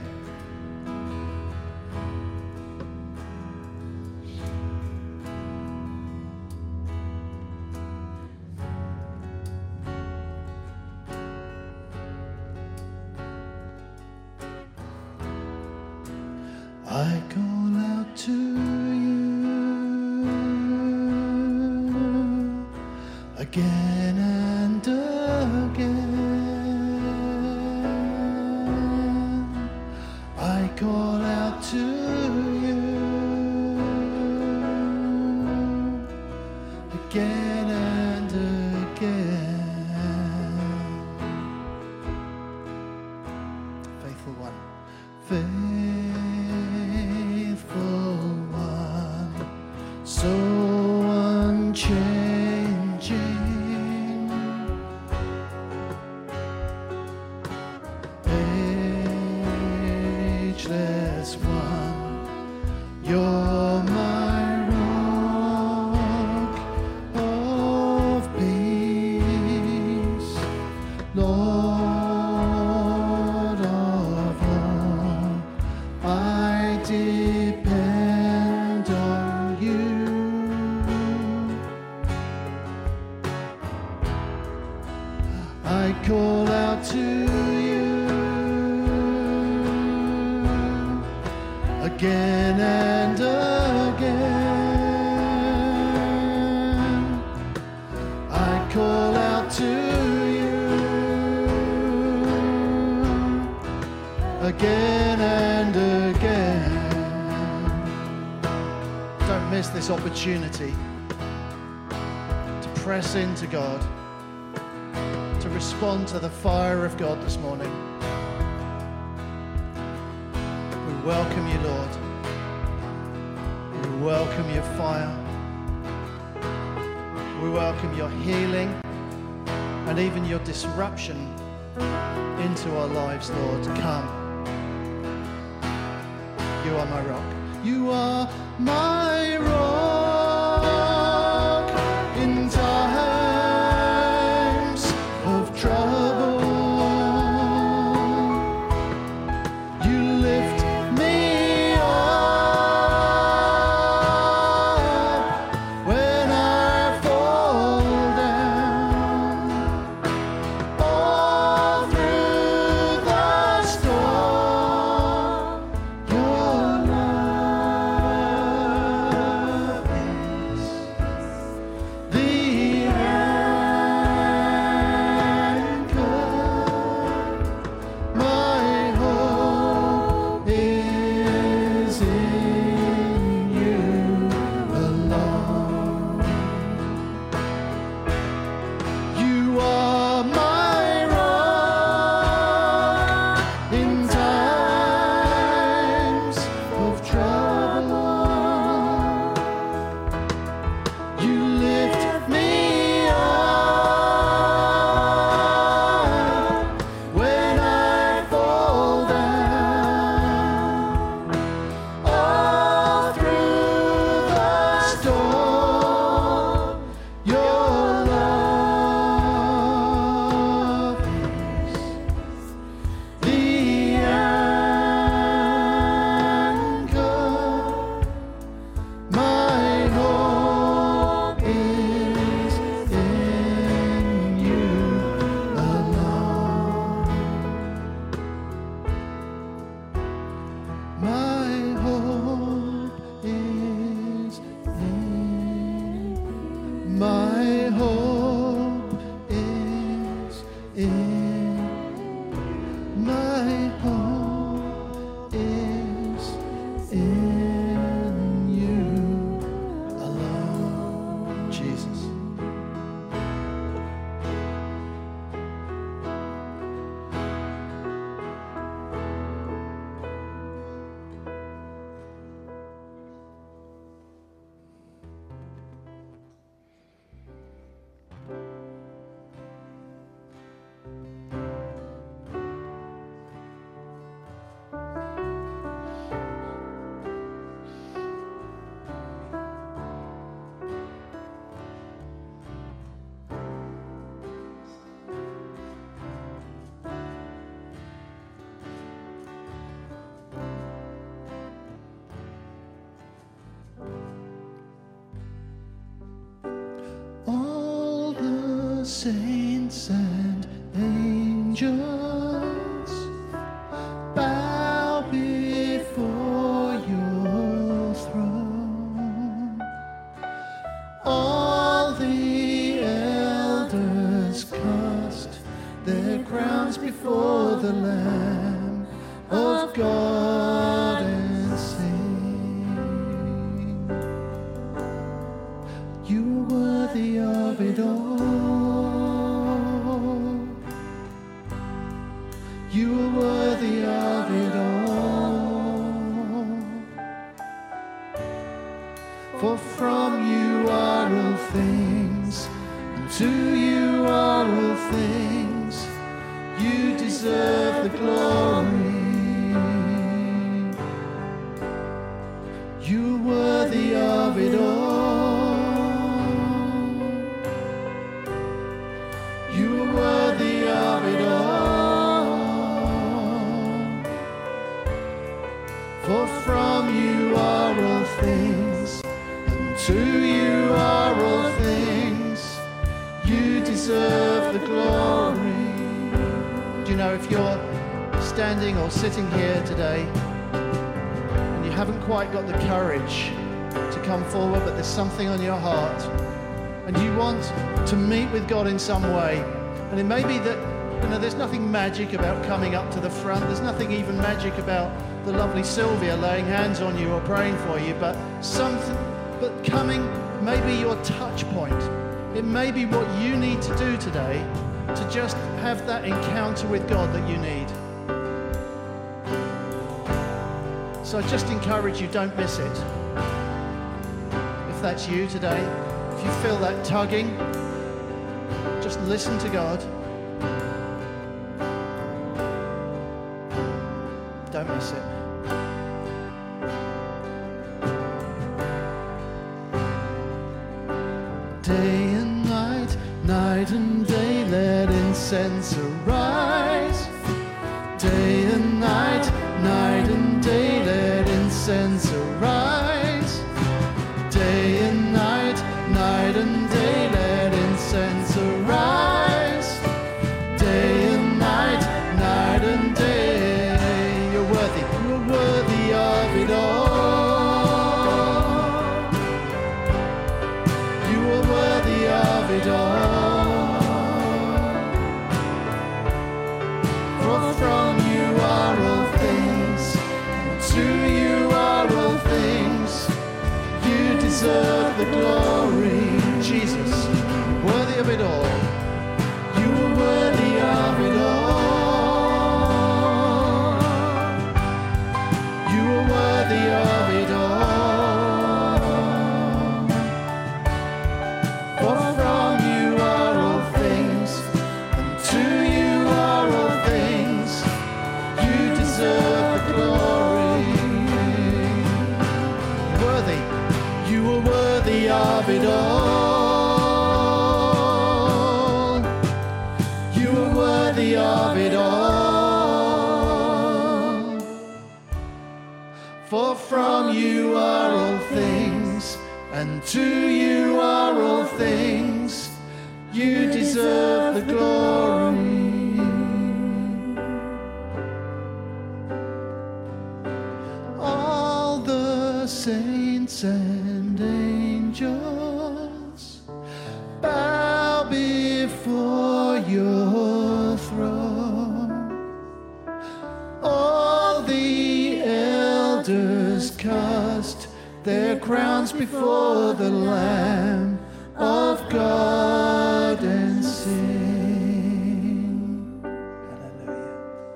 I call out to you again and again. I call out to you again and again. Faithful one, faithful one, so unchanging. Ageless one, you're my rock of peace, Lord of all, I depend on you. I call out to you again and again. I call out to you again and again. Don't miss this opportunity to press into God, to respond to the fire of God this morning. We welcome you, Lord. We welcome your fire. We welcome your healing and even your disruption into our lives, Lord. Come. You are my rock. You are my rock in times of trouble. You lift me up when I fall down. All through the storm, your love saints and angels bow before your throne. All the elders cast their crowns before the Lamb of God and sing, you are worthy of it all. You are worthy of it all. For from you are all things, and to you are all things. You deserve the glory. You are worthy of it all. You are worthy of it all. For from you are all things, and to you are all things. You deserve the glory. Do you know, if you're standing or sitting here today and you haven't quite got the courage to come forward, but there's something on your heart and you want to meet with God in some way, and it may be that, you know, there's nothing magic about coming up to the front. There's nothing even magic about the lovely Sylvia laying hands on you or praying for you, but something, but coming may be your touch point. It may be what you need to do today to just have that encounter with God that you need. So I just encourage you, don't miss it. If that's you today, if you feel that tugging, just listen to God. Don't miss it. Day and night, night and day, let incense arise. Day and night, night and day, let incense arise. Day and night, night and day, let incense arise. Day and night, night and day. You're worthy, you're worthy of it all. You are worthy of it all. For from you are all things, and to you are all things. You deserve the glory. Jesus, worthy of it all. You are worthy of it all. You are worthy of it all. For from you are all things, and to you are all things. You deserve the glory. Worthy, you are worthy of it all. You are worthy of it all. For from you are all things, and to you are all things. You deserve the glory. All the saints and angels bow before your throne. All the elders cast their crowns before the Lamb of God and sing. Hallelujah.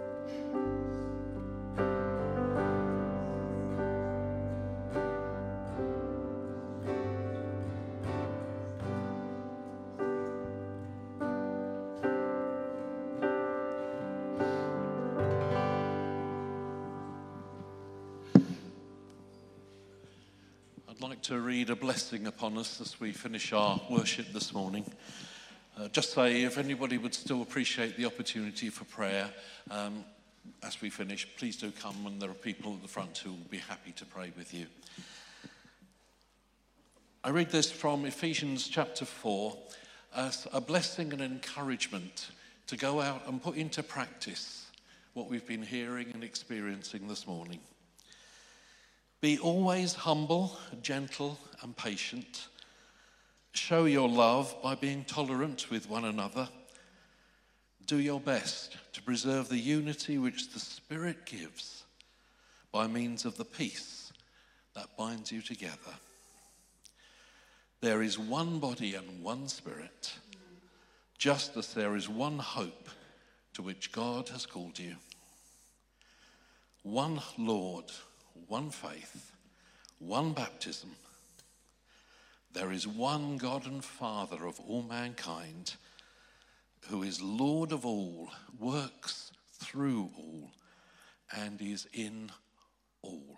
I'd like to read a blessing upon us as we finish our worship this morning. Uh, just say, if anybody would still appreciate the opportunity for prayer um, as we finish, please do come, and there are people at the front who will be happy to pray with you. I read this from Ephesians chapter four, as a blessing and encouragement to go out and put into practice what we've been hearing and experiencing this morning. Be always humble, gentle, and patient. Show your love by being tolerant with one another. Do your best to preserve the unity which the Spirit gives by means of the peace that binds you together. There is one body and one Spirit, just as there is one hope to which God has called you. One Lord, one faith, one baptism. There is one God and Father of all mankind, who is Lord of all, works through all, and is in all.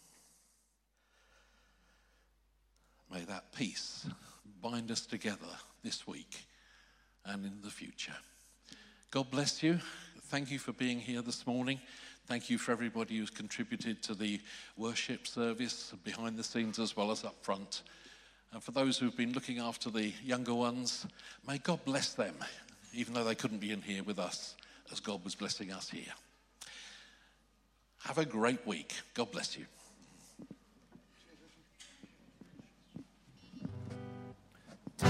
May that peace bind us together this week and in the future. God bless you. Thank you for being here this morning. Thank you for everybody who's contributed to the worship service behind the scenes as well as up front. And for those who've been looking after the younger ones, may God bless them, even though they couldn't be in here with us, as God was blessing us here. Have a great week. God bless you.